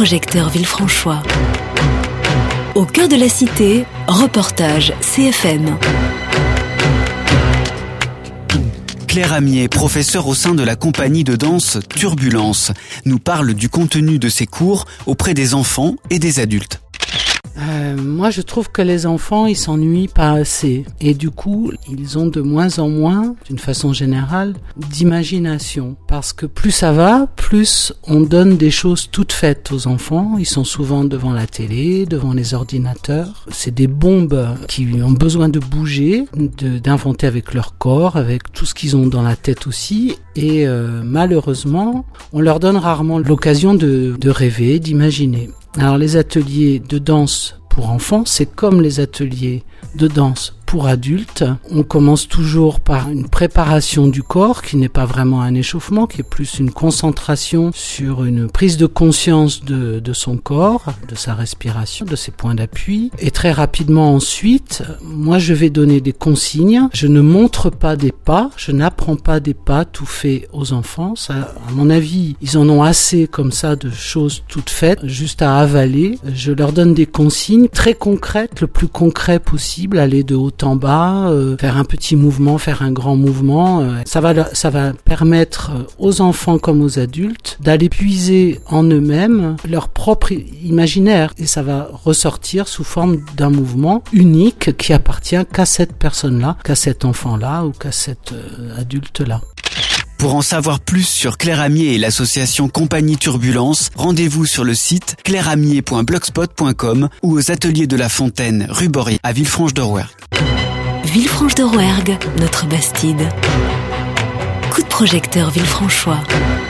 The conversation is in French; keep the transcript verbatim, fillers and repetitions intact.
projecteur Villefranchois. Au cœur de la cité, reportage C F M. Claire Amier, professeure au sein de la compagnie de danse Turbulence, nous parle du contenu de ses cours auprès des enfants et des adultes. Euh, moi, je trouve que les enfants, ils s'ennuient pas assez. Et du coup, ils ont de moins en moins, d'une façon générale, d'imagination. Parce que plus ça va, plus on donne des choses toutes faites aux enfants. Ils sont souvent devant la télé, devant les ordinateurs. C'est des bombes qui ont besoin de bouger, de, d'inventer avec leur corps, avec tout ce qu'ils ont dans la tête aussi. Et euh, malheureusement, on leur donne rarement l'occasion de, de rêver, d'imaginer. Alors les ateliers de danse pour enfants, c'est comme les ateliers de danse pour adultes. On commence toujours par une préparation du corps qui n'est pas vraiment un échauffement, qui est plus une concentration sur une prise de conscience de, de son corps, de sa respiration, de ses points d'appui. Et très rapidement ensuite, moi je vais donner des consignes. Je ne montre pas des pas, je n'apprends pas des pas tout faits aux enfants. Ça, à mon avis, ils en ont assez comme ça de choses toutes faites, juste à avaler. Je leur donne des consignes très concrètes, le plus concret possible, aller de haut en bas, euh, faire un petit mouvement, faire un grand mouvement. Euh, ça va, ça va permettre aux enfants comme aux adultes d'aller puiser en eux-mêmes leur propre imaginaire et ça va ressortir sous forme d'un mouvement unique qui appartient qu'à cette personne-là, qu'à cet enfant-là ou qu'à cet euh, adulte-là. Pour en savoir plus sur Claire Amier et l'association Compagnie Turbulence, rendez-vous sur le site claire amier point blogspot point com ou aux ateliers de la Fontaine, rue Bory, à Villefranche-de-Rouergue. Villefranche-de-Rouergue, notre Bastide. Coup de projecteur Villefranchois.